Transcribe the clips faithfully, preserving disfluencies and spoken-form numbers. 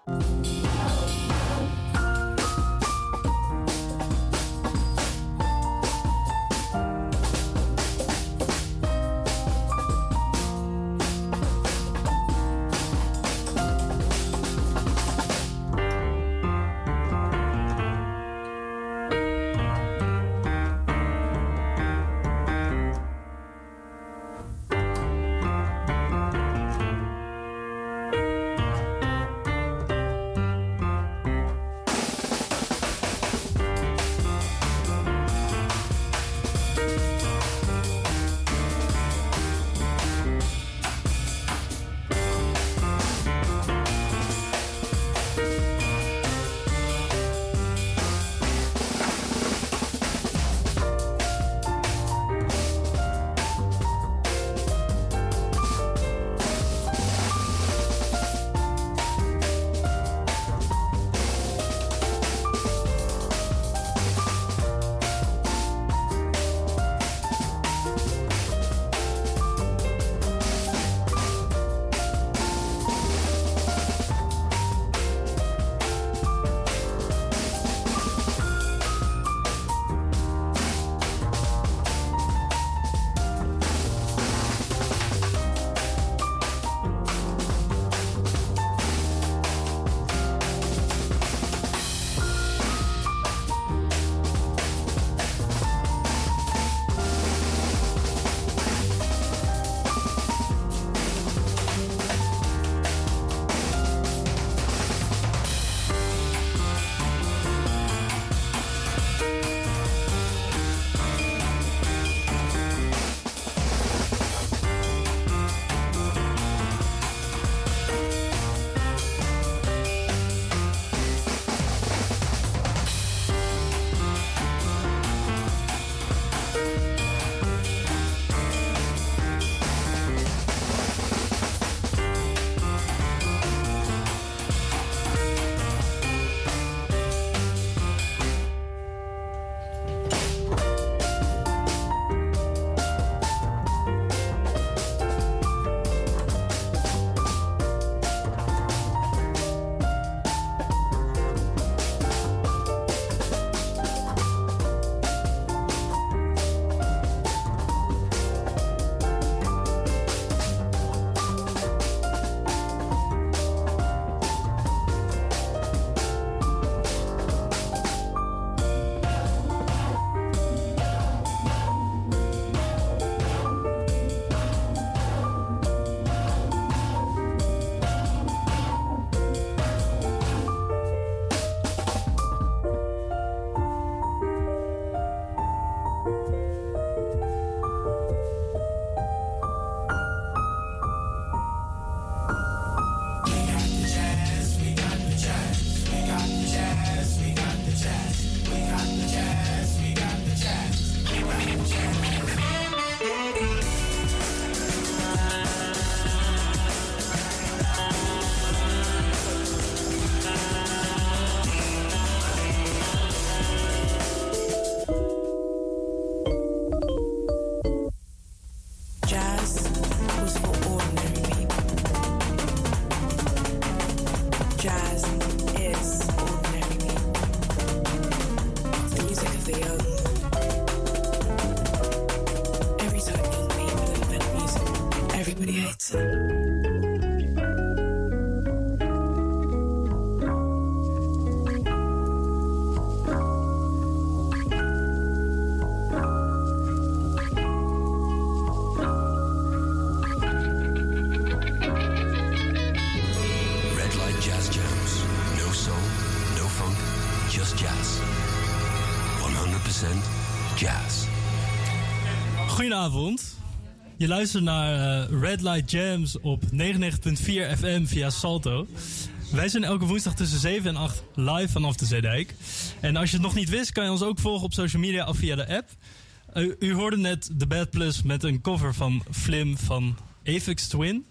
Goedenavond. Je luistert naar uh, Red Light Jams op negenennegentig punt vier F M via Salto. Wij zijn elke woensdag tussen zeven en acht live vanaf de Zeedijk. En als je het nog niet wist, kan je ons ook volgen op social media of via de app. Uh, u hoorde net The Bad Plus met een cover van Flim van Aphex Twin.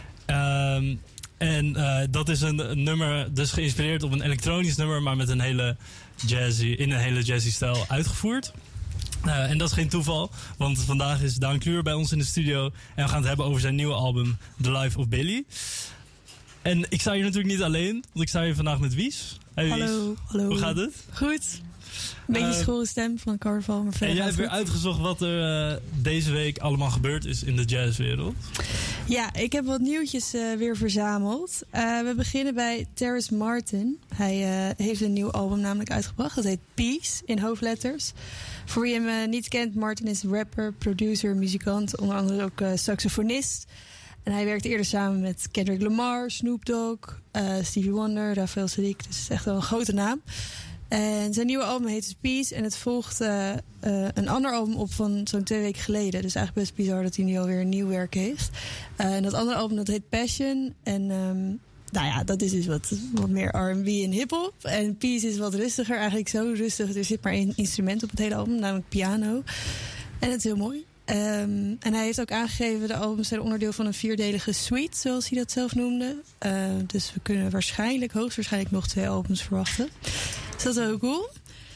Um, en uh, dat is een, een nummer, dus geïnspireerd op een elektronisch nummer, maar met een hele jazzy, in een hele jazzy stijl uitgevoerd. Uh, en dat is geen toeval, want vandaag is Daan Klur bij ons in de studio en we gaan het hebben over zijn nieuwe album The Life of Billy. En ik sta hier natuurlijk niet alleen, want ik sta hier vandaag met Wies. Hey Wies. Hallo, hallo. Hoe gaat het? Goed. Een beetje uh, schorre stem van carnaval, maar verder. En jij hebt weer goed. uitgezocht wat er uh, deze week allemaal gebeurd is in de jazzwereld. Ja, ik heb wat nieuwtjes uh, weer verzameld. Uh, we beginnen bij Terrace Martin. Hij uh, heeft een nieuw album namelijk uitgebracht. Dat heet Peace, in hoofdletters. Voor wie hem uh, niet kent, Martin is rapper, producer, muzikant. Onder andere ook uh, saxofonist. En hij werkt eerder samen met Kendrick Lamar, Snoop Dogg, uh, Stevie Wonder, Raphael Saadiq. Dus het is echt wel een grote naam. En zijn nieuwe album heet Peace. En het volgt uh, uh, een ander album op van zo'n twee weken geleden. Dus eigenlijk best bizar dat hij nu alweer een nieuw werk heeft. Uh, en dat andere album dat heet Passion. En um, nou ja, dat is dus wat, wat meer R en B en hiphop. En Peace is wat rustiger. Eigenlijk zo rustig. Er zit maar één instrument op het hele album, namelijk piano. En het is heel mooi. Um, en hij heeft ook aangegeven, de albums zijn onderdeel van een vierdelige suite, zoals hij dat zelf noemde. Uh, dus we kunnen waarschijnlijk, hoogstwaarschijnlijk nog twee albums verwachten. Dus dat is wel heel cool.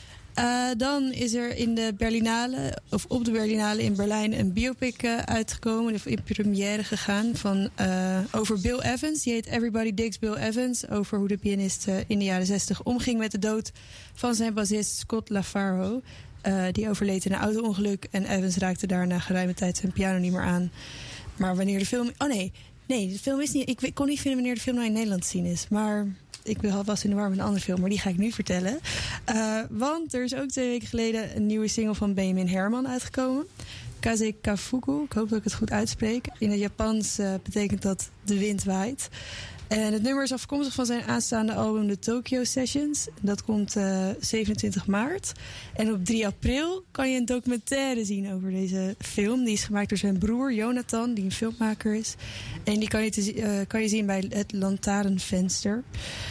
Uh, dan is er in de Berlinale, of op de Berlinale in Berlijn, een biopic uh, uitgekomen. Of in première gegaan van, uh, over Bill Evans. Die heet Everybody Digs Bill Evans. Over hoe de pianist uh, in de jaren zestig omging met de dood van zijn bassist Scott LaFaro. Uh, die overleed in een auto-ongeluk. En Evans raakte daar na geruime tijd zijn piano niet meer aan. Maar wanneer de film... Oh nee, nee, de film is niet... Ik kon niet vinden wanneer de film nou in Nederland te zien is. Maar ik was in de war met een andere film. Maar die ga ik nu vertellen. Uh, want er is ook twee weken geleden een nieuwe single van Benjamin Herman uitgekomen. Kaze Kafuku. Ik hoop dat ik het goed uitspreek. In het Japans uh, betekent dat de wind waait. En het nummer is afkomstig van zijn aanstaande album The Tokyo Sessions. Dat komt uh, zevenentwintig maart. En op drie april kan je een documentaire zien over deze film. Die is gemaakt door zijn broer Jonathan, die een filmmaker is. En die kan je, te, uh, kan je zien bij het Lantaarnvenster.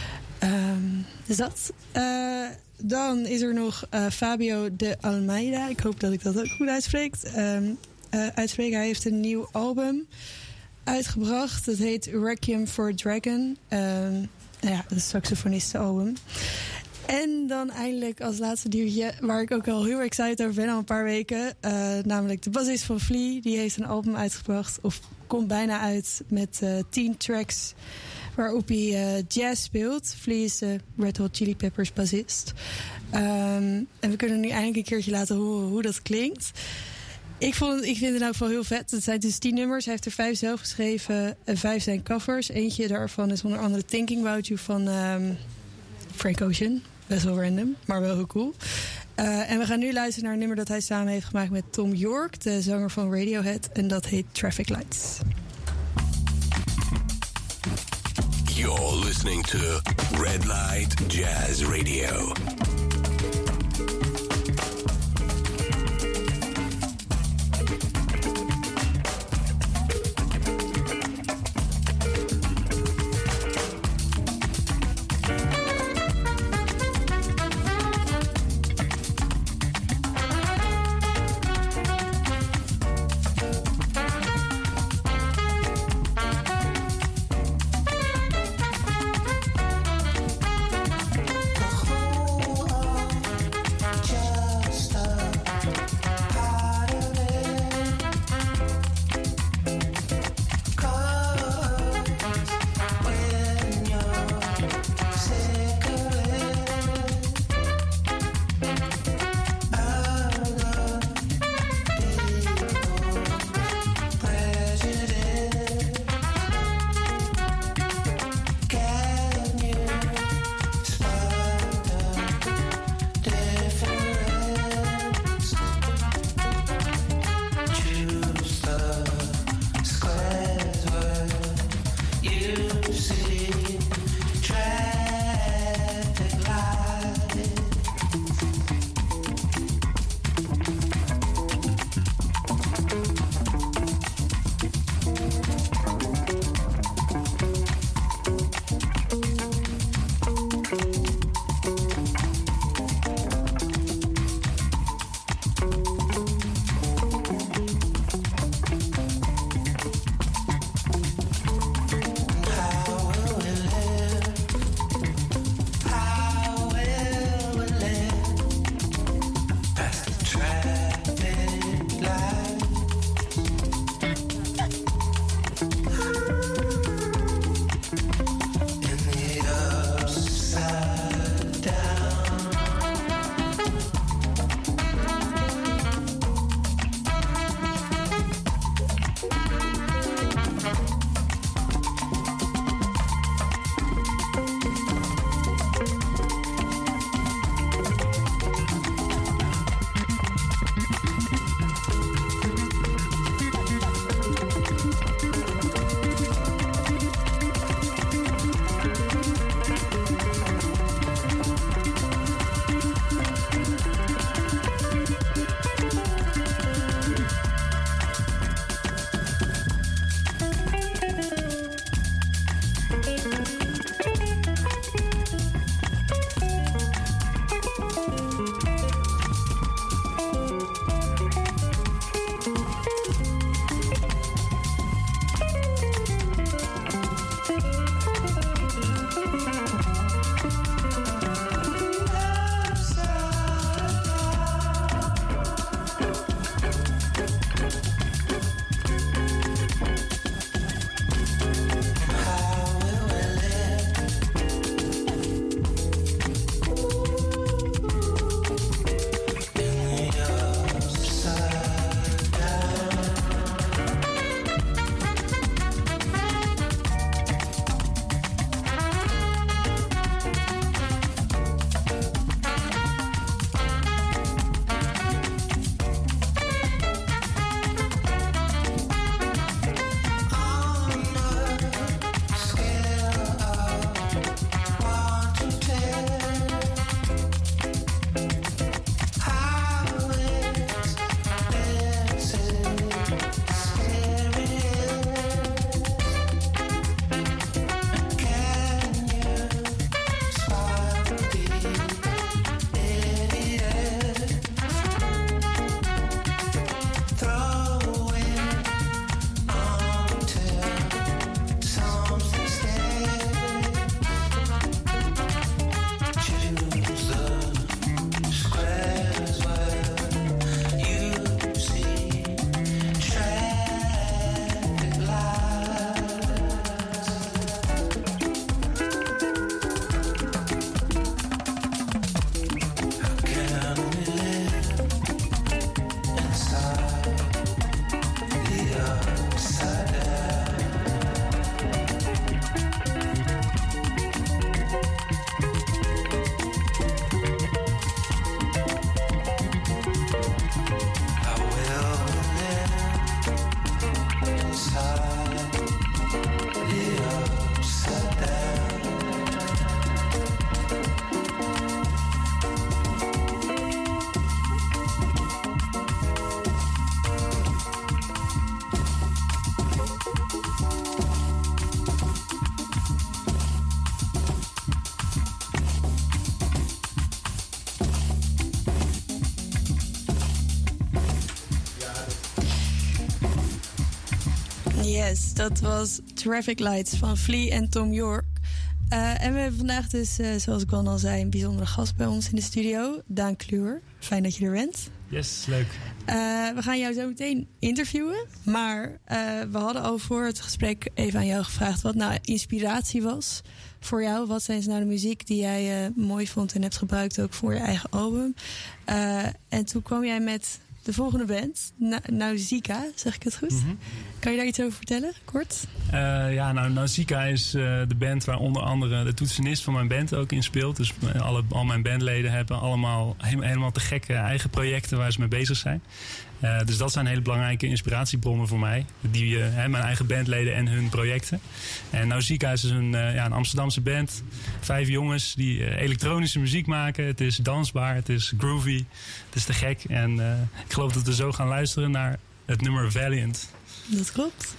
Um, dus dat. Uh, dan is er nog uh, Fabio de Almeida. Ik hoop dat ik dat ook goed uitspreek. Um, uh, uitspreek. Hij heeft een nieuw album uitgebracht. Dat heet Requiem for a Dragon. Um, nou ja, een saxofonistenalbum. En dan eindelijk als laatste diertje, waar ik ook al heel excited over ben al een paar weken. Uh, namelijk de bassist van Flea. Die heeft een album uitgebracht, of komt bijna uit, met uh, tien tracks waarop hij uh, jazz speelt. Flea is de Red Hot Chili Peppers bassist. Um, en we kunnen nu eindelijk een keertje laten horen hoe dat klinkt. Ik, vond het, ik vind het in elk geval heel vet. Het zijn dus tien nummers. Hij heeft er vijf zelf geschreven. En vijf zijn covers. Eentje daarvan is onder andere Thinking About You van um, Frank Ocean. Best wel random, maar wel heel cool. Uh, en we gaan nu luisteren naar een nummer dat hij samen heeft gemaakt met Tom York, de zanger van Radiohead. En dat heet Traffic Lights. You're listening to Red Light Jazz Radio. The whole Yes, dat was Traffic Lights van Flea en Tom York. Uh, en we hebben vandaag dus, uh, zoals ik al zei, een bijzondere gast bij ons in de studio. Daan Kluwer. Fijn dat je er bent. Yes, leuk. Uh, we gaan jou zo meteen interviewen. Maar uh, we hadden al voor het gesprek even aan jou gevraagd wat nou inspiratie was voor jou. Wat zijn nou de muziek die jij uh, mooi vond en hebt gebruikt ook voor je eigen album. Uh, en toen kwam jij met de volgende band, Na- Nausicaa, zeg ik het goed? Mm-hmm. Kan je daar iets over vertellen, kort? Uh, ja, nou, Nausicaa is uh, de band waar onder andere de toetsenist van mijn band ook in speelt. Dus alle, al mijn bandleden hebben allemaal he- helemaal te gekke eigen projecten waar ze mee bezig zijn. Uh, dus dat zijn hele belangrijke inspiratiebronnen voor mij. Die, uh, hè, mijn eigen bandleden en hun projecten. En Nausicaa is dus een, uh, ja, een Amsterdamse band. Vijf jongens die uh, elektronische muziek maken. Het is dansbaar, het is groovy, het is te gek. En uh, ik geloof dat we zo gaan luisteren naar het nummer Valiant. Dat klopt.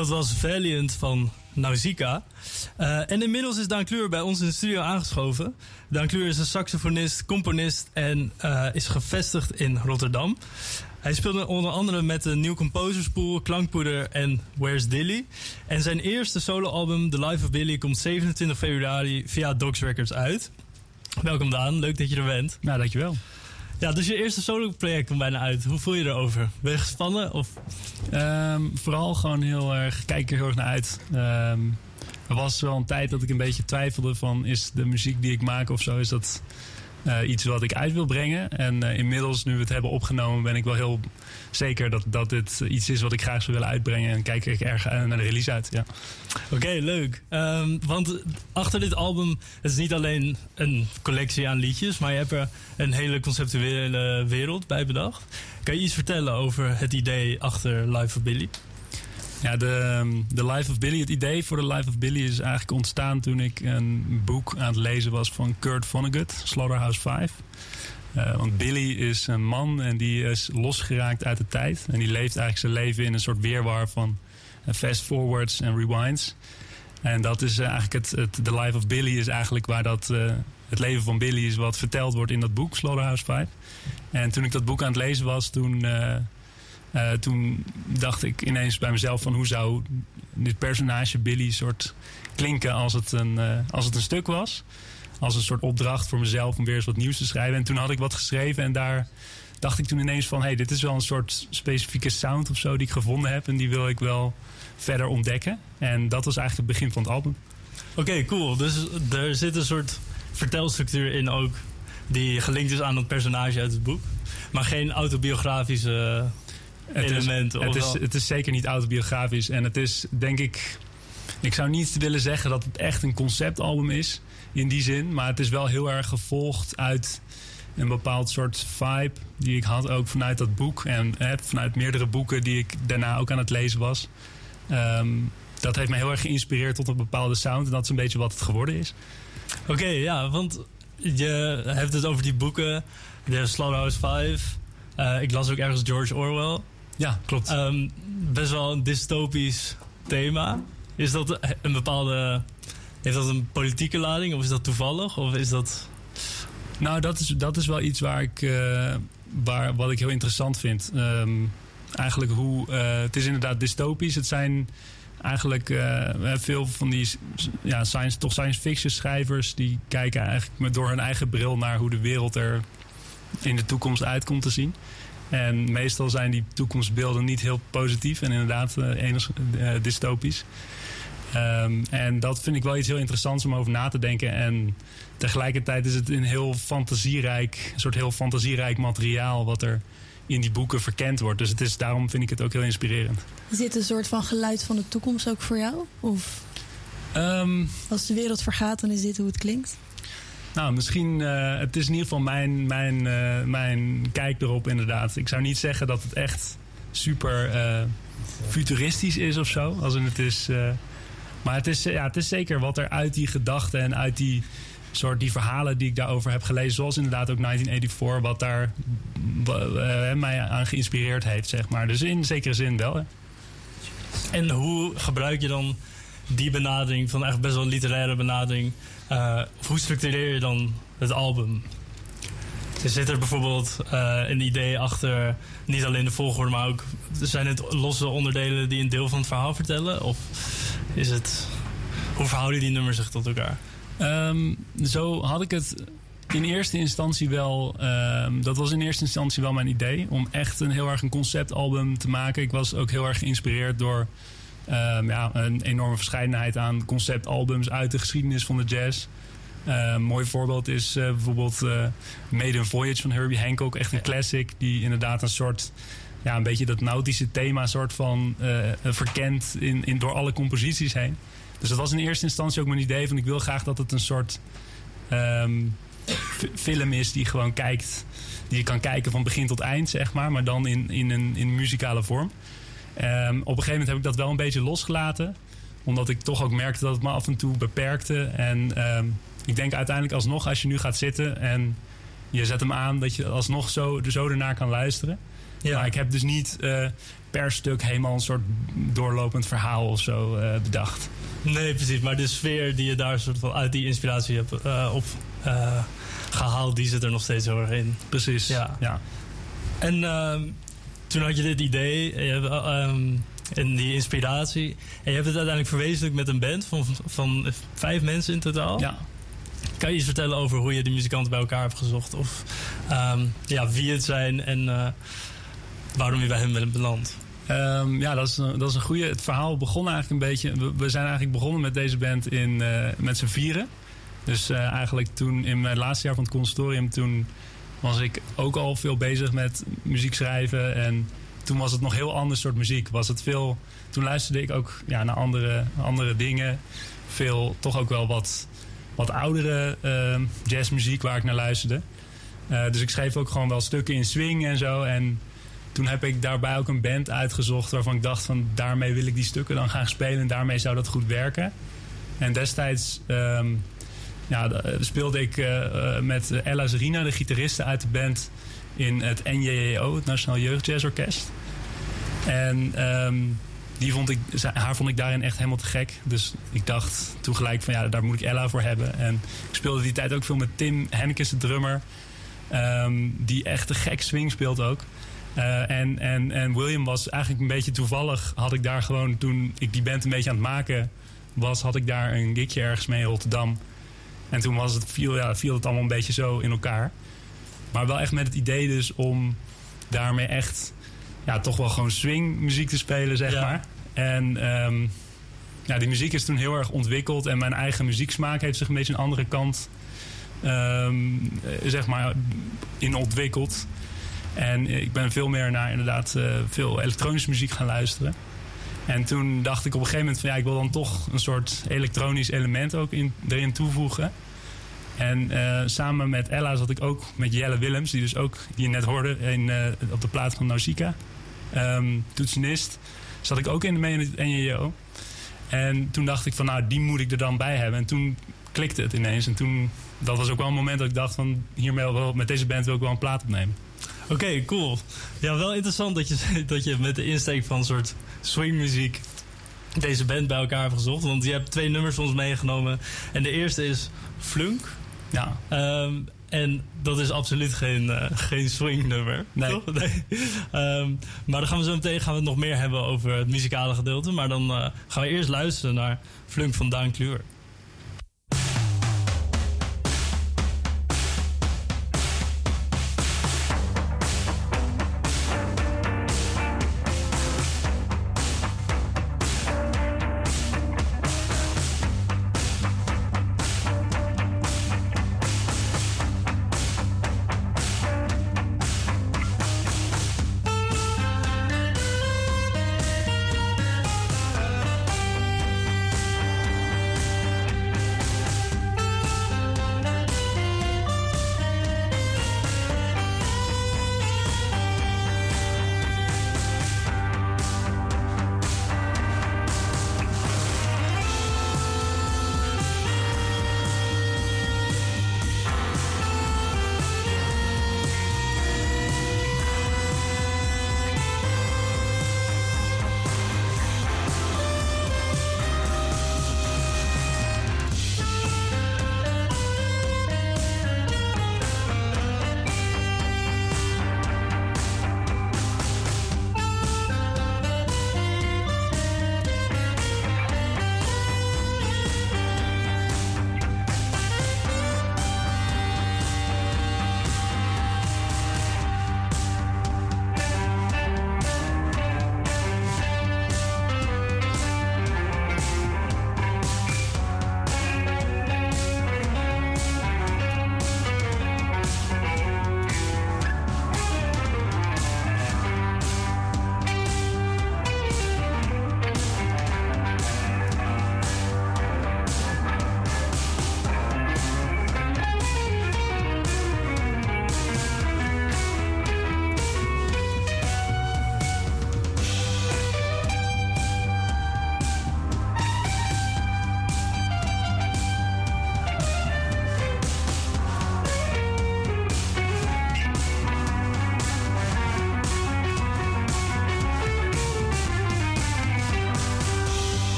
Dat was Valiant van Nausicaa. Uh, en inmiddels is Daan Kleur bij ons in de studio aangeschoven. Daan Kleur is een saxofonist, componist en uh, is gevestigd in Rotterdam. Hij speelde onder andere met de New Composers Pool, Klankpoeder en Where's Dilly. En zijn eerste soloalbum, The Life of Billy, komt zevenentwintig februari via Docs Records uit. Welkom Daan, leuk dat je er bent. Nou, dankjewel. Ja, dus je eerste solo-project komt bijna uit. Hoe voel je erover? Ben je gespannen? Of? Um, vooral gewoon heel erg, kijk er heel erg naar uit. Um, er was wel een tijd dat ik een beetje twijfelde van, is de muziek die ik maak of zo, is dat uh, iets wat ik uit wil brengen? En uh, inmiddels, nu we het hebben opgenomen, ben ik wel heel zeker dat, dat dit iets is wat ik graag zou willen uitbrengen. En kijk ik erg naar de release uit, ja. Oké, okay, leuk. Um, want achter dit album, het is niet alleen een collectie aan liedjes, maar je hebt er een hele conceptuele wereld bij bedacht. Kan je iets vertellen over het idee achter Life of Billy? Ja, de, de Life of Billy, het idee voor de Life of Billy is eigenlijk ontstaan toen ik een boek aan het lezen was van Kurt Vonnegut, Slaughterhouse Five. Uh, want Billy is een man en die is losgeraakt uit de tijd. En die leeft eigenlijk zijn leven in een soort weerwar van fast forwards en rewinds. En dat is uh, eigenlijk het, het The Life of Billy is eigenlijk waar dat uh, het leven van Billy is wat verteld wordt in dat boek Slaughterhouse Five. En toen ik dat boek aan het lezen was, toen, uh, uh, toen dacht ik ineens bij mezelf van hoe zou dit personage Billy soort klinken als het een, uh, als het een stuk was. Als een soort opdracht voor mezelf om weer eens wat nieuws te schrijven. En toen had ik wat geschreven en daar dacht ik toen ineens van, hey, dit is wel een soort specifieke sound of zo die ik gevonden heb en die wil ik wel verder ontdekken. En dat was eigenlijk het begin van het album. Oké, okay, cool. Dus er zit een soort vertelstructuur in ook die gelinkt is aan het personage uit het boek. Maar geen autobiografische het elementen. Is, het, is, het is zeker niet autobiografisch. En het is, denk ik, ik zou niet willen zeggen dat het echt een conceptalbum is in die zin. Maar het is wel heel erg gevolgd uit een bepaald soort vibe die ik had ook vanuit dat boek. En eh, vanuit meerdere boeken die ik daarna ook aan het lezen was. Um, dat heeft me heel erg geïnspireerd tot een bepaalde sound. En dat is een beetje wat het geworden is. Oké, okay, ja, want je hebt het over die boeken. De Slaughterhouse Five. Uh, ik las ook ergens George Orwell. Ja, klopt. Um, best wel een dystopisch thema. Is dat een bepaalde... Heeft dat een politieke lading? Of is dat toevallig? Of is dat... Nou, dat is, dat is wel iets waar ik, uh, waar, wat ik heel interessant vind. Um, eigenlijk hoe... Uh, het is inderdaad dystopisch. Het zijn eigenlijk uh, veel van die ja, science, toch science fiction schrijvers die kijken eigenlijk door hun eigen bril naar hoe de wereld er in de toekomst uit komt te zien. En meestal zijn die toekomstbeelden niet heel positief en inderdaad uh, enig, uh, dystopisch. Um, en dat vind ik wel iets heel interessants om over na te denken. En tegelijkertijd is het een heel fantasierijk, een soort heel fantasierijk materiaal wat er in die boeken verkend wordt. Dus het is, daarom vind ik het ook heel inspirerend. Is dit een soort van geluid van de toekomst ook voor jou? Of um, als de wereld vergaat, dan is dit hoe het klinkt? Nou, misschien, uh, het is in ieder geval mijn, mijn, uh, mijn kijk erop inderdaad. Ik zou niet zeggen dat het echt super uh, futuristisch is of zo. Als in het is... Uh, maar het is, ja, het is zeker wat er uit die gedachten en uit die soort die verhalen die ik daarover heb gelezen, zoals inderdaad ook negentien eenennegentig, wat daar uh, mij aan geïnspireerd heeft, zeg maar. Dus in zekere zin wel. Hè. En hoe gebruik je dan die benadering van echt best wel een literaire benadering? Uh, hoe structureer je dan het album? Zit er bijvoorbeeld uh, een idee achter, niet alleen de volgorde, maar ook zijn het losse onderdelen die een deel van het verhaal vertellen? Of is het, hoe verhouden die nummers zich tot elkaar? Um, zo had ik het in eerste instantie wel, um, dat was in eerste instantie wel mijn idee, om echt een heel erg een conceptalbum te maken. Ik was ook heel erg geïnspireerd door um, ja, een enorme verscheidenheid aan conceptalbums uit de geschiedenis van de jazz. Uh, een mooi voorbeeld is uh, bijvoorbeeld uh, Maiden Voyage van Herbie Hancock. Echt een classic die inderdaad een soort, ja, een beetje dat nautische thema soort van uh, verkent in, in, door alle composities heen. Dus dat was in eerste instantie ook mijn idee van ik wil graag dat het een soort um, f- film is die gewoon kijkt, die je kan kijken van begin tot eind, zeg maar, maar dan in, in een in muzikale vorm. Um, op een gegeven moment heb ik dat wel een beetje losgelaten, omdat ik toch ook merkte dat het me af en toe beperkte. En um, ik denk uiteindelijk alsnog, als je nu gaat zitten en je zet hem aan, dat je alsnog zo, zo ernaar kan luisteren. Ja. Maar ik heb dus niet uh, per stuk helemaal een soort doorlopend verhaal of zo uh, bedacht. Nee, precies. Maar de sfeer die je daar soort van uit die inspiratie hebt uh, op uh, gehaald, die zit er nog steeds heel erg in. Precies, ja. ja. En uh, toen had je dit idee en, je hebt, uh, um, en die inspiratie. En je hebt het uiteindelijk verwezenlijkt met een band van, van vijf mensen in totaal. Ja. Kan je iets vertellen over hoe je die muzikanten bij elkaar hebt gezocht? Of um, ja, wie het zijn en uh, waarom je bij hen bent beland? Um, ja, dat is, een, dat is een goede. Het verhaal begon eigenlijk een beetje... We, we zijn eigenlijk begonnen met deze band in, uh, met z'n vieren. Dus uh, eigenlijk toen in mijn laatste jaar van het conservatorium... toen was ik ook al veel bezig met muziek schrijven. En toen was het nog heel ander soort muziek. Was het veel, toen luisterde ik ook ja, naar andere, andere dingen. Veel, toch ook wel wat, wat oudere uh, jazzmuziek waar ik naar luisterde. Uh, dus ik schreef ook gewoon wel stukken in swing en zo. En toen heb ik daarbij ook een band uitgezocht waarvan ik dacht van daarmee wil ik die stukken dan gaan spelen en daarmee zou dat goed werken. En destijds um, ja, speelde ik uh, met Ella Zerina, de gitariste uit de band, in het N J J O, het Nationaal Jeugd Jazz Orkest. En um, die vond ik, haar vond ik daarin echt helemaal te gek. Dus ik dacht toen gelijk van ja, daar moet ik Ella voor hebben. En ik speelde die tijd ook veel met Tim Hennekes, de drummer. Um, die echt te gek swing speelt ook. Uh, en, en, en William was eigenlijk een beetje toevallig. Had ik daar gewoon, toen ik die band een beetje aan het maken was, had ik daar een gigje ergens mee in Rotterdam. En toen was het, viel, ja, viel het allemaal een beetje zo in elkaar. Maar wel echt met het idee dus om daarmee echt ja, toch wel gewoon swingmuziek te spelen, zeg ja. maar. En um, ja, die muziek is toen heel erg ontwikkeld. En mijn eigen muzieksmaak heeft zich een beetje een andere kant um, zeg maar in ontwikkeld. En ik ben veel meer naar inderdaad uh, veel elektronische muziek gaan luisteren. En toen dacht ik op een gegeven moment van ja, ik wil dan toch een soort elektronisch element ook in, erin toevoegen. En uh, samen met Ella zat ik ook met Jelle Willems, die dus ook, die je net hoorde in, uh, op de plaat van Nausicaa, um, toetsenist, zat ik ook in mee in het N J J O. En toen dacht ik van nou, die moet ik er dan bij hebben. En toen klikte het ineens. En toen, dat was ook wel een moment dat ik dacht van hiermee wel, met deze band wil ik wel een plaat opnemen. Oké, okay, cool. Ja, wel interessant dat je, dat je met de insteek van een soort swingmuziek deze band bij elkaar hebt gezocht. Want je hebt twee nummers van ons meegenomen. En de eerste is Flunk. Ja. Um, en dat is absoluut geen, uh, geen swingnummer. Nee. Toch? Nee. Um, maar dan gaan we zo meteen gaan we het nog meer hebben over het muzikale gedeelte. Maar dan uh, gaan we eerst luisteren naar Flunk van Daan Kluwer.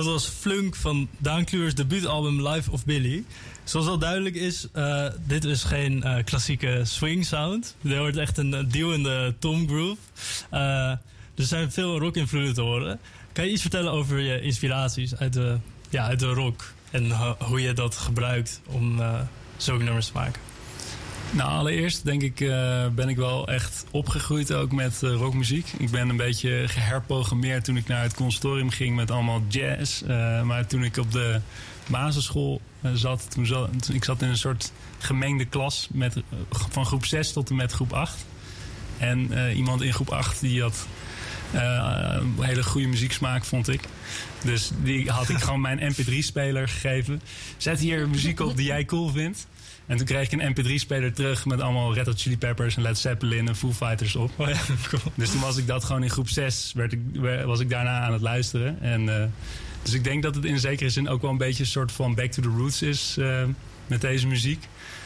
dat was Flunk van Daan Kluwers debuutalbum Life of Billy. Zoals al duidelijk is, uh, dit is geen uh, klassieke swing sound. Dit wordt echt een uh, duwende tom groove. Uh, er zijn veel rock invloeden te horen. Kan je iets vertellen over je inspiraties uit de, ja, uit de rock? En uh, hoe je dat gebruikt om uh, zulke nummers te maken? Nou, allereerst denk ik, uh, ben ik wel echt opgegroeid ook met uh, rockmuziek. Ik ben een beetje geherprogrammeerd toen ik naar het conservatorium ging met allemaal jazz. Uh, maar toen ik op de basisschool uh, zat, toen zat, ik zat in een soort gemengde klas met, uh, van groep zes tot en met groep acht. En uh, iemand in groep acht die had uh, een hele goede muzieksmaak, vond ik. Dus die had ik gewoon mijn M P drie speler gegeven. Zet hier muziek op die jij cool vindt. En toen kreeg ik een M P drie speler terug met allemaal Red Hot Chili Peppers en Led Zeppelin en Foo Fighters op. Oh ja, cool. Dus toen was ik dat gewoon in groep zes, werd ik, was ik daarna aan het luisteren. En, uh, dus ik denk dat het in zekere zin ook wel een beetje een soort van back to the roots is uh, met deze muziek.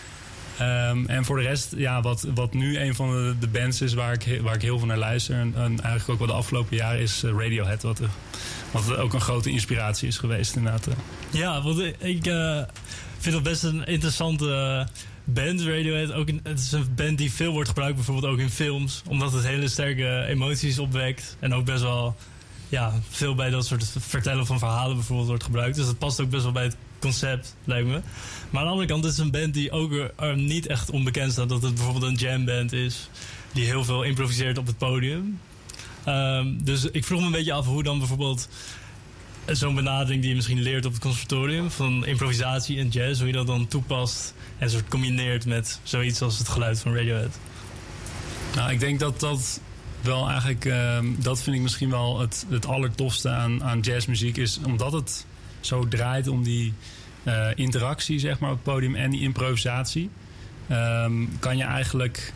Um, en voor de rest, ja, wat, wat nu een van de, de bands is waar ik, waar ik heel veel naar luister. En, en eigenlijk ook wel de afgelopen jaren is uh, Radiohead. Wat, uh, wat ook een grote inspiratie is geweest inderdaad. Uh. Ja, want ik uh, vind dat best een interessante uh, band, Radiohead. Ook een, het is een band die veel wordt gebruikt, bijvoorbeeld ook in films. Omdat het hele sterke emoties opwekt. En ook best wel ja, veel bij dat soort vertellen van verhalen bijvoorbeeld wordt gebruikt. Dus dat past ook best wel bij het concept, lijkt me. Maar aan de andere kant is het een band die ook er, er niet echt onbekend staat. Dat het bijvoorbeeld een jamband is die heel veel improviseert op het podium. Um, dus ik vroeg me een beetje af hoe dan bijvoorbeeld zo'n benadering die je misschien leert op het conservatorium van improvisatie en jazz, hoe je dat dan toepast en soort combineert met zoiets als het geluid van Radiohead. Nou, ik denk dat dat wel eigenlijk, uh, dat vind ik misschien wel het, het allertofste aan, aan jazzmuziek is, omdat het zo draait om die uh, interactie, zeg maar, op het podium en die improvisatie. Um, kan je eigenlijk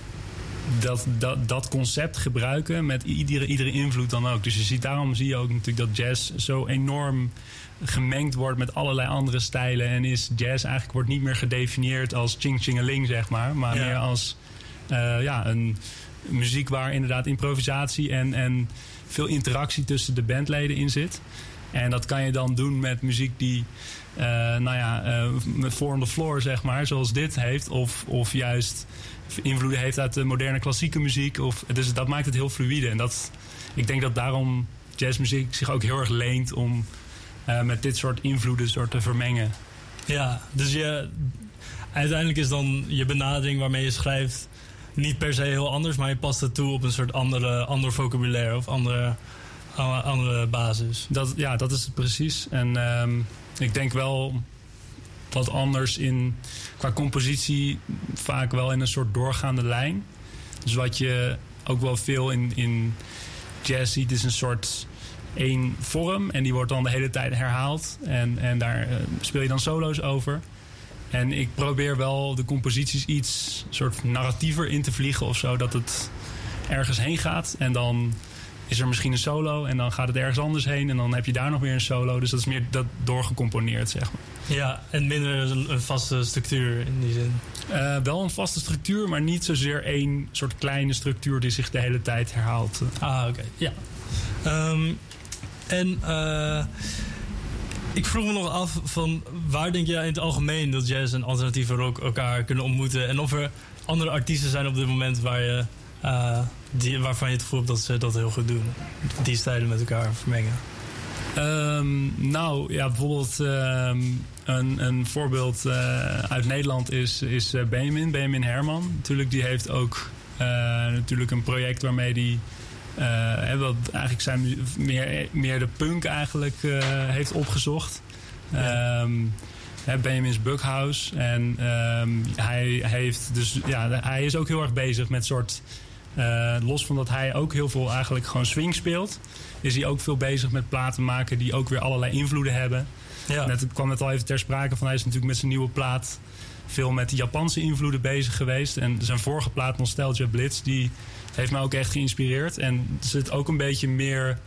dat, dat, dat concept gebruiken met iedere, iedere invloed dan ook. Dus je ziet, daarom zie je ook natuurlijk dat jazz zo enorm gemengd wordt met allerlei andere stijlen. En is jazz eigenlijk wordt niet meer gedefinieerd als ching-chingeling, zeg maar. Maar ja. meer als uh, ja, een muziek waar inderdaad improvisatie en, en veel interactie tussen de bandleden in zit. En dat kan je dan doen met muziek die uh, nou ja, uh, met four on the floor, zeg maar, zoals dit heeft. Of, of juist invloeden heeft uit de moderne klassieke muziek. Of, dus dat maakt het heel fluïde. En dat, ik denk dat daarom jazzmuziek zich ook heel erg leent om uh, met dit soort invloeden soort te vermengen. Ja, dus je, uiteindelijk is dan je benadering waarmee je schrijft niet per se heel anders, maar je past het toe op een soort andere, ander vocabulaire of andere, andere basis. Dat, ja, dat is het precies. En um, ik denk wel wat anders in qua compositie vaak wel in een soort doorgaande lijn. Dus wat je ook wel veel in, in jazz ziet is een soort één vorm en die wordt dan de hele tijd herhaald en, en daar uh, speel je dan solo's over. En ik probeer wel de composities iets soort narratiever in te vliegen of zo, dat het ergens heen gaat en dan is er misschien een solo en dan gaat het ergens anders heen en dan heb je daar nog weer een solo. Dus dat is meer dat doorgecomponeerd, zeg maar. Ja, en minder een vaste structuur in die zin. Uh, wel een vaste structuur, maar niet zozeer één soort kleine structuur die zich de hele tijd herhaalt. Ah, oké. Okay. Ja. Um, en uh, ik vroeg me nog af van waar denk jij in het algemeen dat jazz en alternatieve rock elkaar kunnen ontmoeten en of er andere artiesten zijn op dit moment waar je Uh, die, waarvan je het gevoel hebt dat ze dat heel goed doen. Die stijlen met elkaar vermengen. Um, nou, ja, bijvoorbeeld um, een, een voorbeeld uh, uit Nederland is, is uh, Benjamin, Benjamin Herman. Natuurlijk, die heeft ook uh, natuurlijk een project waarmee die uh, wat eigenlijk zijn meer, meer de punk eigenlijk uh, heeft opgezocht. Ja. Um, Benjamin's Bughouse. En um, hij heeft dus ja, hij is ook heel erg bezig met soort uh, los van dat hij ook heel veel eigenlijk gewoon swing speelt, is hij ook veel bezig met platen maken die ook weer allerlei invloeden hebben. Ja. Net kwam het al even ter sprake van, hij is natuurlijk met zijn nieuwe plaat veel met de Japanse invloeden bezig geweest. En zijn vorige plaat Nostalgia Blitz, die heeft mij ook echt geïnspireerd. En er zit ook een beetje meer,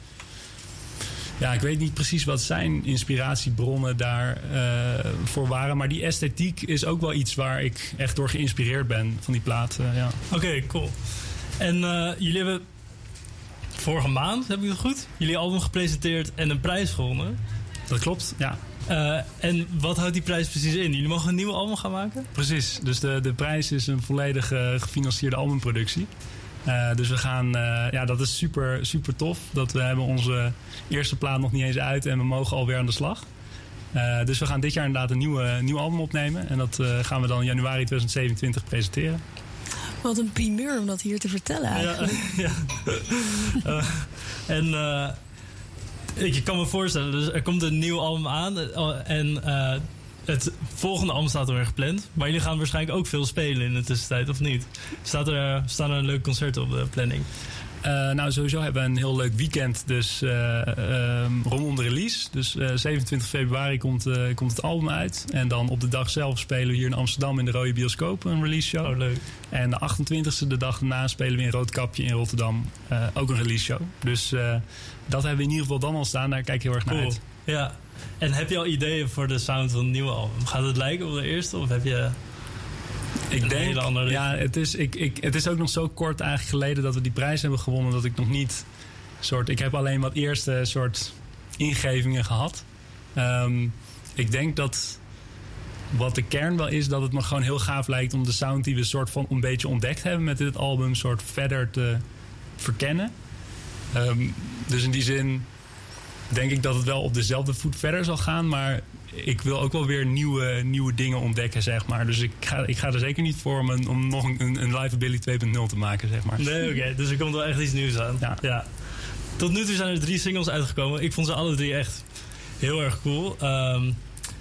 ja, ik weet niet precies wat zijn inspiratiebronnen daarvoor uh, voor waren. Maar die esthetiek is ook wel iets waar ik echt door geïnspireerd ben van die plaat. Uh, ja. Oké, okay, cool. En uh, jullie hebben vorige maand, heb ik het goed, jullie album gepresenteerd en een prijs gewonnen. Dat klopt, ja. Uh, en wat houdt die prijs precies in? Jullie mogen een nieuw album gaan maken? Precies, dus de, de prijs is een volledig uh, gefinancierde albumproductie. Uh, dus we gaan, uh, ja, dat is super, super tof. Dat we hebben onze eerste plaat nog niet eens uit en we mogen alweer aan de slag. Uh, dus we gaan dit jaar inderdaad een nieuwe, nieuw album opnemen. En dat uh, gaan we dan in januari twintig zevenentwintig presenteren. Wat een primeur om dat hier te vertellen eigenlijk. Ja, ja. uh, en uh, ik kan me voorstellen, dus er komt een nieuw album aan. En uh, het volgende album staat alweer gepland. Maar jullie gaan waarschijnlijk ook veel spelen in de tussentijd, of niet? Staat er, staan er een leuk concert op de planning? Uh, nou, sowieso hebben we een heel leuk weekend dus uh, uh, rondom de release. Dus uh, zevenentwintig februari komt, uh, komt het album uit. En dan op de dag zelf spelen we hier in Amsterdam in de Rode Bioscoop een release show. Oh, leuk. En de achtentwintigste, de dag daarna, spelen we in Roodkapje in Rotterdam uh, ook een release show. Dus uh, dat hebben we in ieder geval dan al staan. Daar kijk ik heel erg naar cool. uit. Ja. En heb je al ideeën voor de sound van het nieuwe album? Gaat het lijken op de eerste of heb je... Ik denk, ja, het is, ik, ik, het is ook nog zo kort eigenlijk geleden dat we die prijs hebben gewonnen, dat ik nog niet soort, ik heb alleen wat eerste soort ingevingen gehad. Um, ik denk dat wat de kern wel is, dat het me gewoon heel gaaf lijkt om de sound die we soort van een beetje ontdekt hebben met dit album soort verder te verkennen. Um, dus in die zin denk ik dat het wel op dezelfde voet verder zal gaan, maar ik wil ook wel weer nieuwe, nieuwe dingen ontdekken, zeg maar. Dus ik ga, ik ga er zeker niet voor om, een, om nog een, een Liveability twee punt nul te maken, zeg maar. Nee, oké. Okay. Dus er komt wel echt iets nieuws aan. Ja. ja. Tot nu toe zijn er drie singles uitgekomen. Ik vond ze alle drie echt heel erg cool. Um,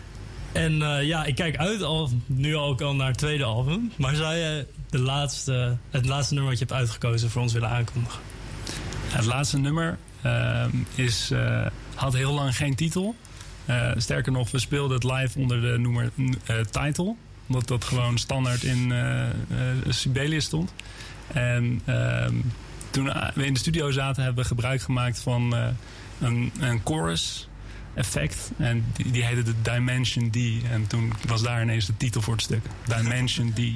en uh, ja, ik kijk uit al, nu ook al naar het tweede album. Maar zou je de laatste, het laatste nummer wat je hebt uitgekozen voor ons willen aankondigen? Het laatste nummer uh, is, uh, had heel lang geen titel. Uh, sterker nog, we speelden het live onder de noemer uh, Title. Omdat dat gewoon standaard in uh, uh, Sibelius stond. En uh, toen we in de studio zaten, hebben we gebruik gemaakt van uh, een, een chorus effect. En die, die heette de Dimension D. En toen was daar ineens de titel voor het stuk. Dimension D.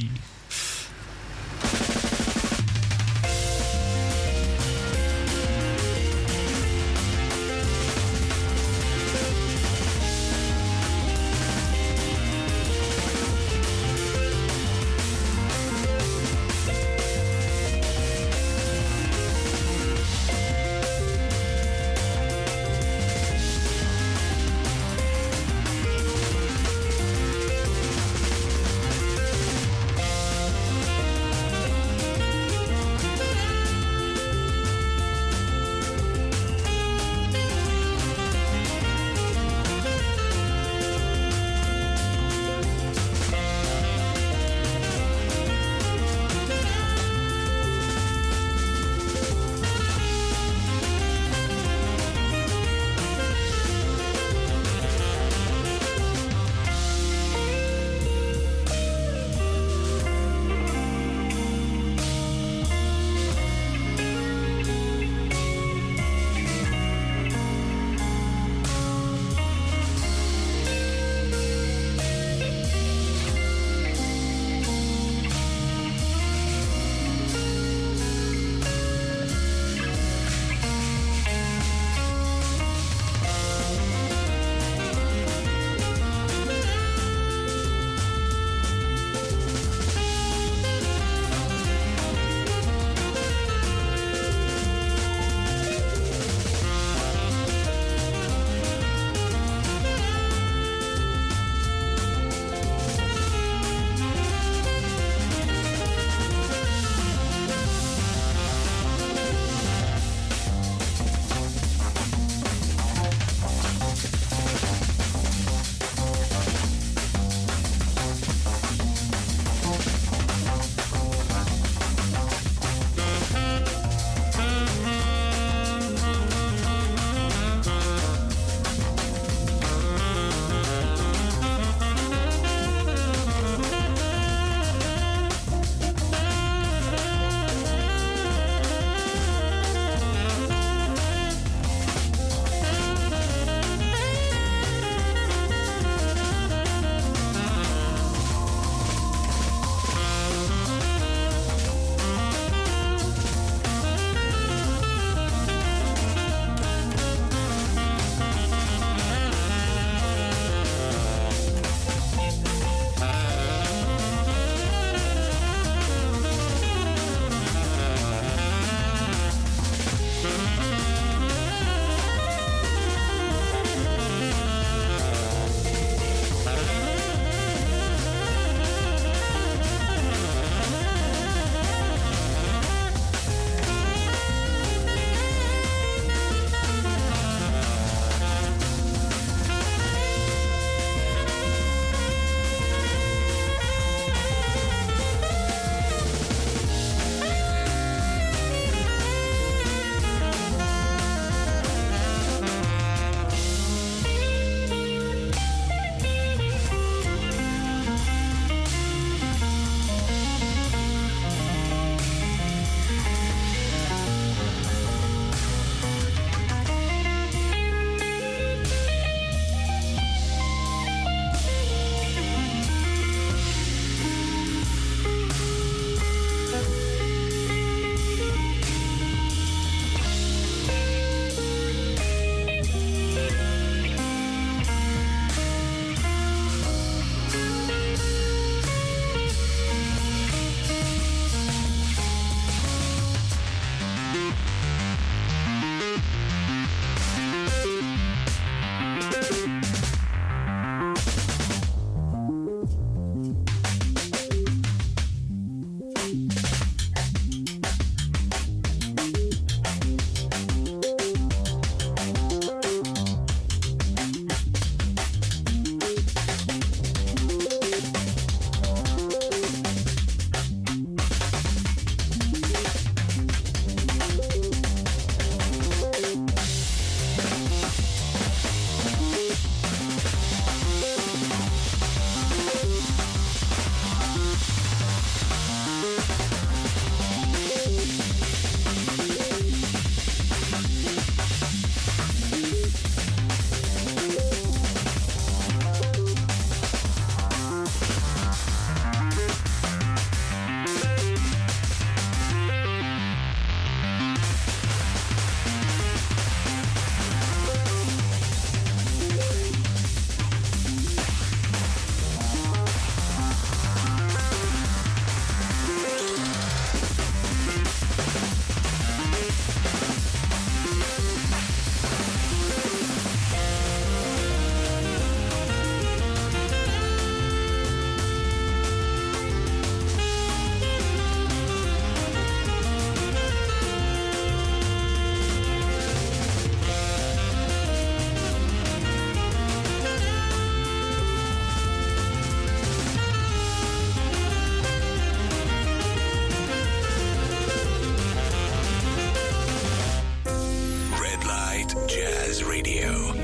Light Jazz Radio.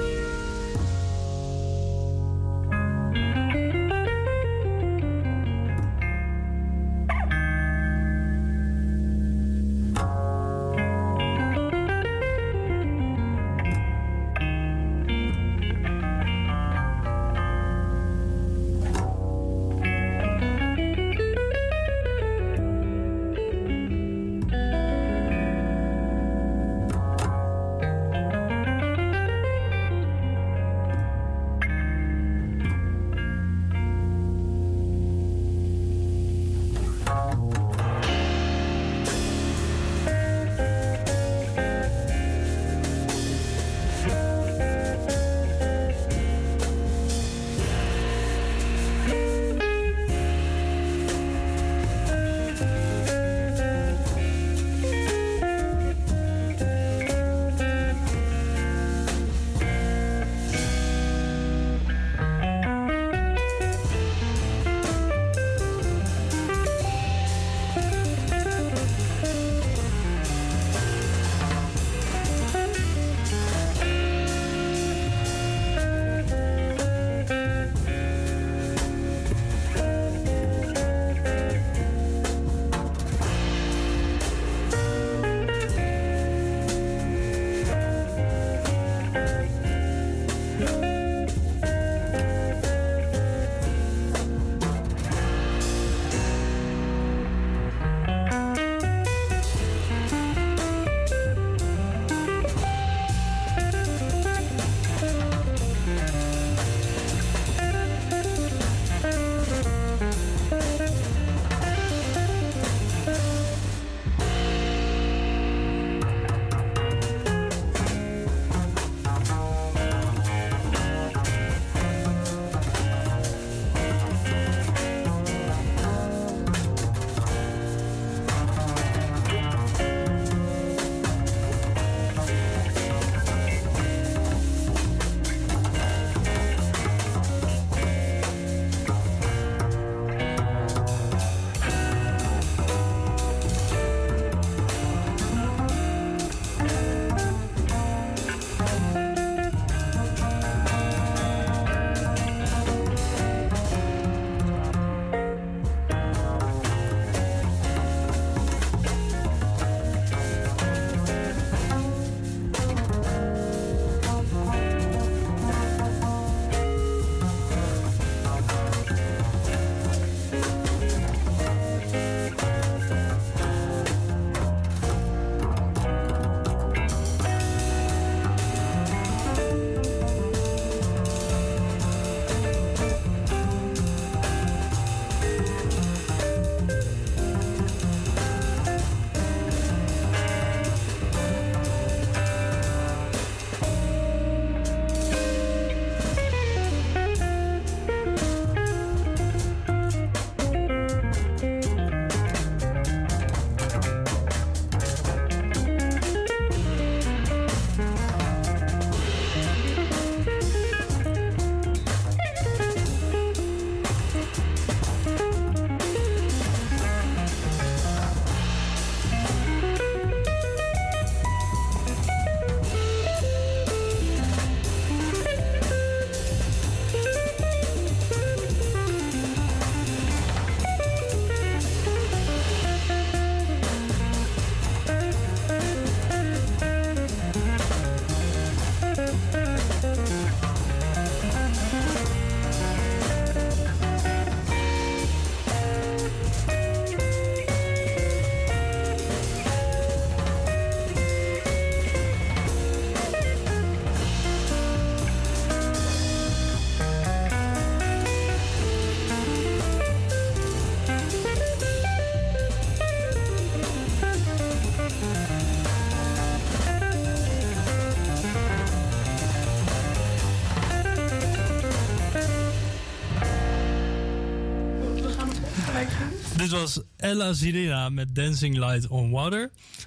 Dit was Ella Zirina met Dancing Light on Water.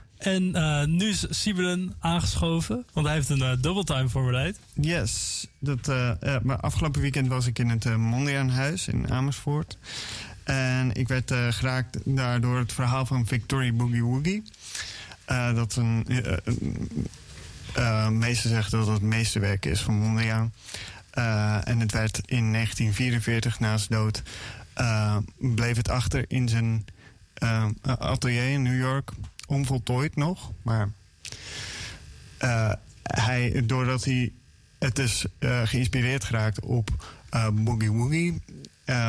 En uh, nu is Sybren aangeschoven, want hij heeft een uh, double time voorbereid. Yes, dat, uh, uh, maar afgelopen weekend was ik in het uh, Mondriaanhuis in Amersfoort. En ik werd uh, geraakt daardoor het verhaal van Victory Boogie Woogie. Uh, dat is een, uh, een uh, meesten zeggen dat het het meesterwerk is van Mondriaan. Uh, en het werd in negentien vierenveertig, na zijn dood, uh, bleef het achter in zijn uh, atelier in New York. Onvoltooid nog, maar uh, hij, doordat hij het is uh, geïnspireerd geraakt op uh, boogie woogie, uh,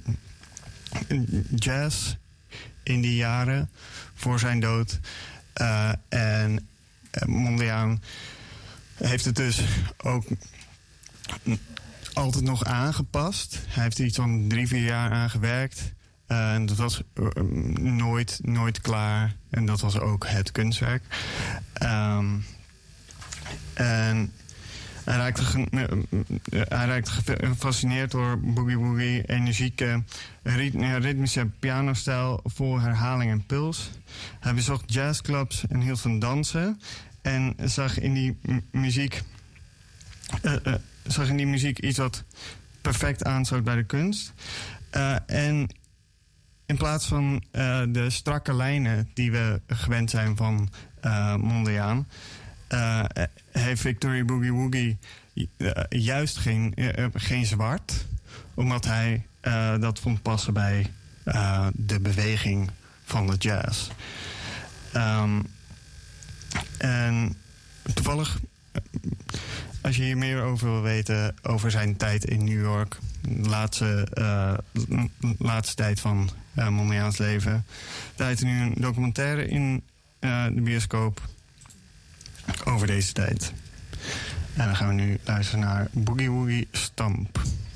jazz in die jaren voor zijn dood. Uh, en uh, Mondriaan heeft het dus ook altijd nog aangepast. Hij heeft er iets van drie, vier jaar aan gewerkt. Uh, en dat was uh, nooit, nooit klaar. En dat was ook het kunstwerk. Um, en hij raakte, ge, uh, hij raakte gefascineerd door boogie woogie, energieke, ritmische pianostijl vol herhaling en puls. Hij bezocht jazzclubs en hield van dansen. En zag in die m- muziek... Uh, uh, zag in die muziek iets wat perfect aansloot bij de kunst. Uh, en in plaats van uh, de strakke lijnen die we gewend zijn van uh, Mondriaan, uh, heeft Victory Boogie Woogie uh, juist geen, uh, geen zwart, omdat hij uh, dat vond passen bij uh, de beweging van de jazz. Um, en toevallig, als je hier meer over wil weten, over zijn tijd in New York, de laatste, uh, laatste tijd van uh, Mondriaans leven, daar heeft hij nu een documentaire in uh, de bioscoop over deze tijd. En dan gaan we nu luisteren naar Boogie Woogie Stomp.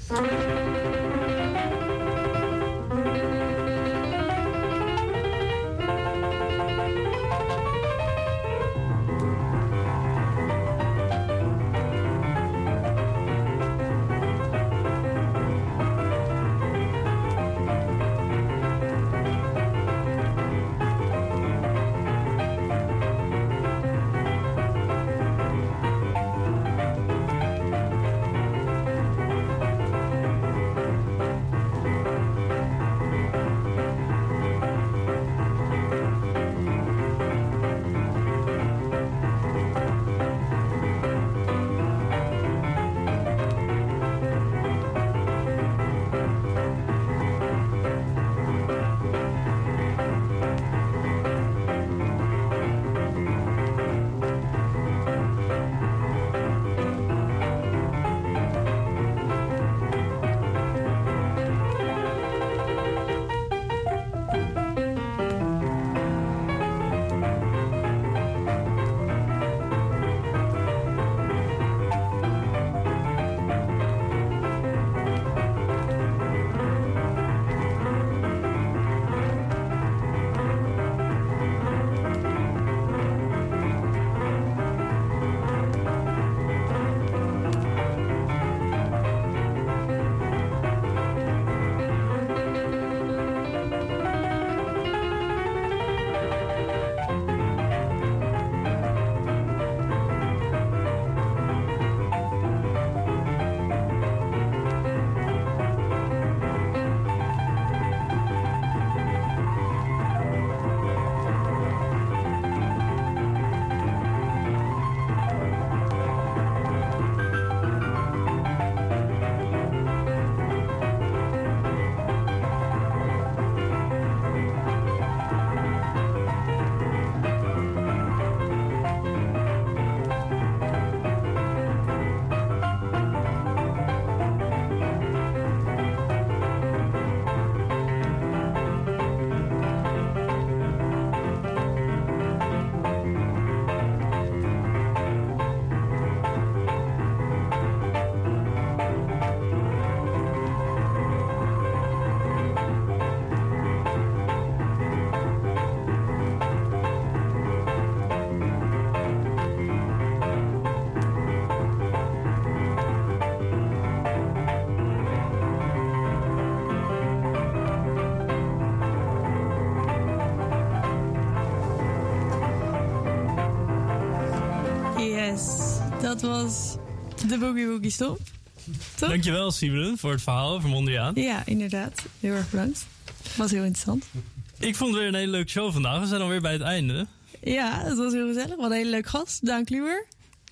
Dat was de Boogie Woogie Stomp. Toch? Dankjewel, Siebren, voor het verhaal over Mondriaan. Ja, inderdaad. Heel erg bedankt. Was heel interessant. Ik vond het weer een hele leuke show vandaag. We zijn alweer bij het einde. Ja, het was heel gezellig. Wat een hele leuke gast. Daan Kluwer.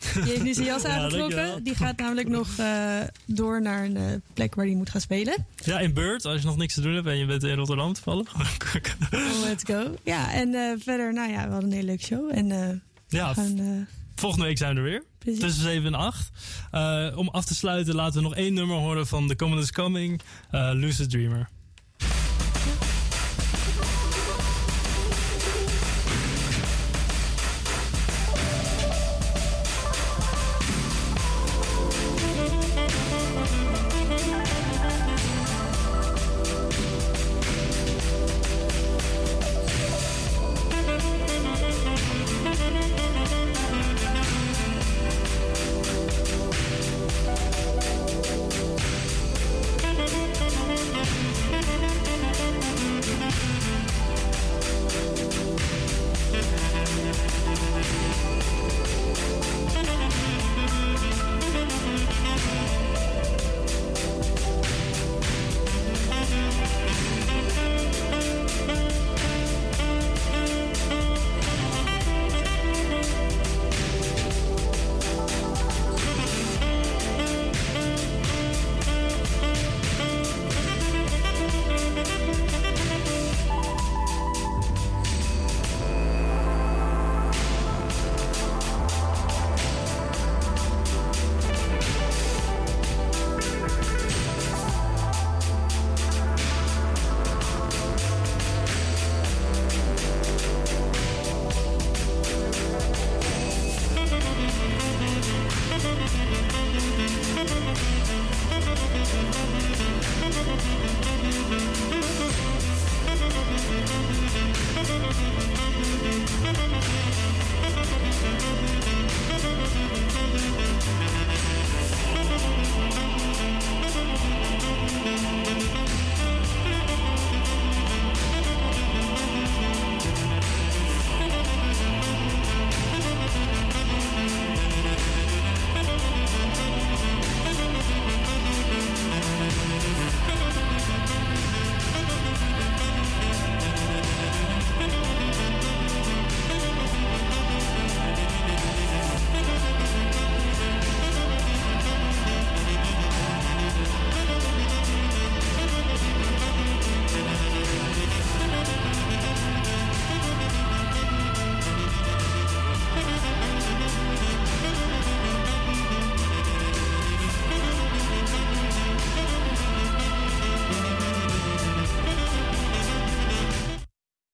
Die heeft nu zijn jas Ja, aangetrokken. dankjewel. Die gaat namelijk nog uh, door naar een uh, plek waar hij moet gaan spelen. Ja, in Beurt, als je nog niks te doen hebt en je bent in Rotterdam toevallig. Oh, let's go. Ja, en uh, verder, nou ja, we hadden een hele leuke show. En uh, ja, we gaan... Uh, volgende week zijn we er weer. Precies. Tussen zeven en acht. Uh, om af te sluiten laten we nog één nummer horen van The Common Is Coming. Uh, Lucid Dreamer.